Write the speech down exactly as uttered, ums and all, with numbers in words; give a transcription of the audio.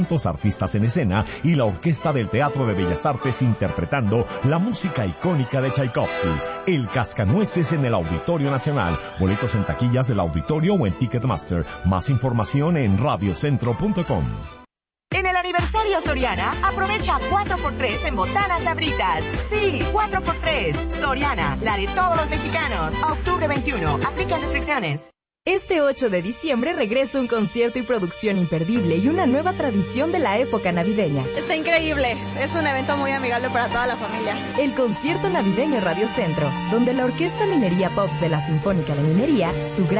artistas en escena y la Orquesta del Teatro de Bellas Artes interpretando la música icónica de Tchaikovsky. El Cascanueces en el Auditorio Nacional. Boletos en taquillas del auditorio o en Ticketmaster. Más información en radiocentro punto com. En el aniversario Soriana, aprovecha cuatro por tres en botanas Sabritas. Sí, cuatro por tres. Soriana, la de todos los mexicanos. Octubre veintiuno, aplica restricciones. Este ocho de diciembre regresa un concierto y producción imperdible y una nueva tradición de la época navideña. Está increíble, es un evento muy amigable para toda la familia. El concierto navideño Radio Centro, donde la Orquesta Minería Pops de la Sinfónica de Minería, su gran